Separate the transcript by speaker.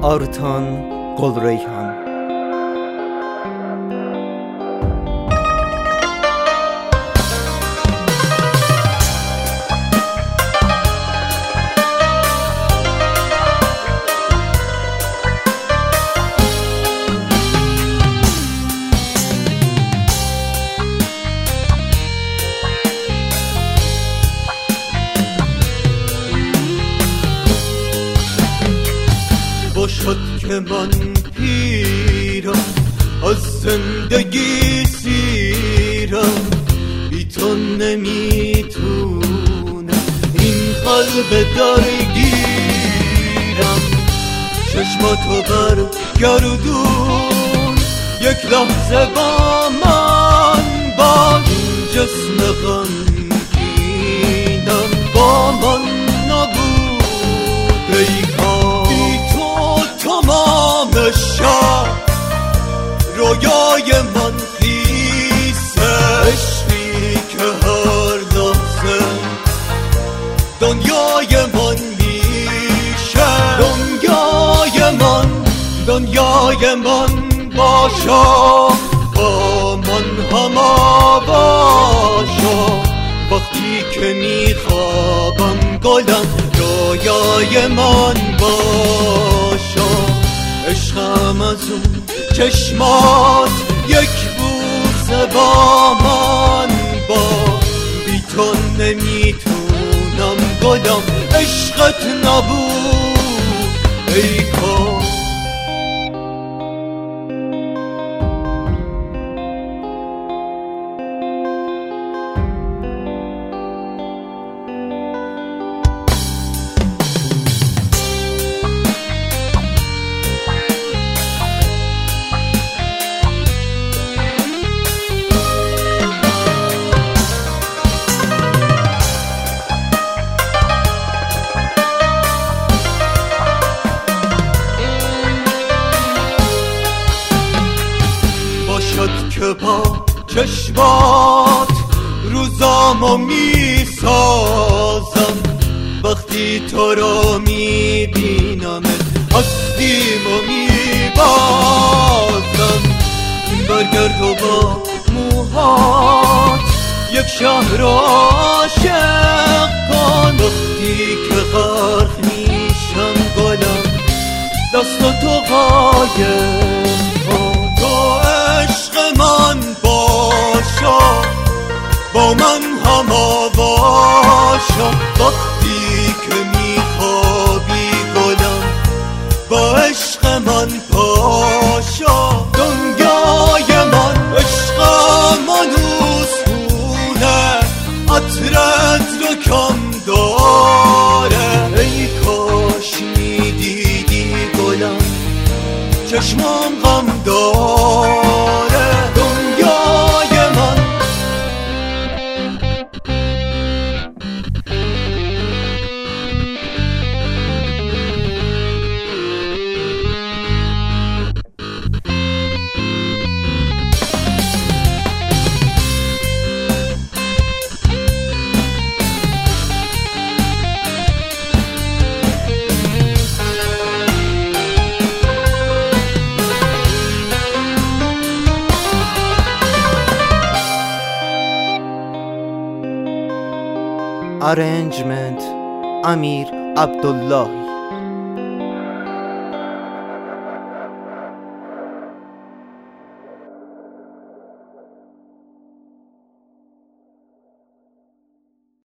Speaker 1: Artan Qolreyhan.
Speaker 2: باشد که من پیرم، از زندگی سیرم، بی تو نمیتونم این قلب درگیرم. چشماتو برگردون یک لحظه با من، با این جسم غمگینم با من نبود ای کار. بی تو تمام شب رویای من خیسه، عشقی که هر لحظه دنیای من میشه. دنیای من باشا، با من هما باشا. وقتی که میخوابم گلم رویای من باشا. عشقم از اون چشمات یک بوسه با من با. بی تو نمیتونم گلم عشقت نبود ای کار. که با چشمات روزامو میسازم، وقتی تو رو میبینمت هستیمو میبازم. برگرد و با موهات یک شهر عاشق کن. وقتی که غرق میشم گلم دست تو قایم کن. تو عشق من باشا، با من هما باشا. وقتی که میخوابی گلم با عشق من پاشا. دنیای من عشقم هنوز خونه، عطرت رو کم داره. ای کاش میدیدی گلم چشمام غم داره. دنیای من
Speaker 1: Arrangement Amir Abdullahi.